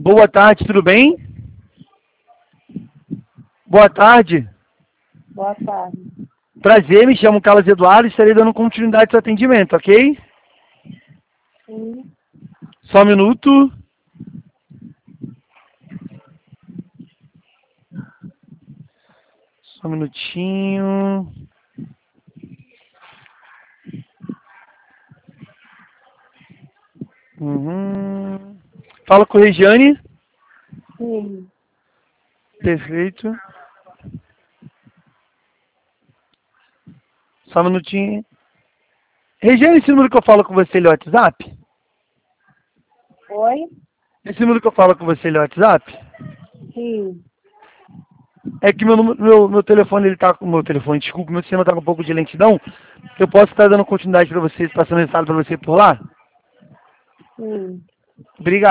Boa tarde, tudo bem? Boa tarde. Boa tarde. Prazer, me chamo Carlos Eduardo e estarei dando continuidade ao seu atendimento, ok? Sim. Só um minuto. Só um minutinho. Fala com a Regiane. Sim. Perfeito. Só um minutinho. Regiane, esse número que eu falo com você, ele é o WhatsApp? Oi? Esse número que eu falo com você, ele é o WhatsApp? Sim. É que meu telefone, ele tá com meu telefone, desculpa, meu sistema tá com um pouco de lentidão. Eu posso estar dando continuidade para vocês, passando resultado para você por lá? Sim. Obrigado.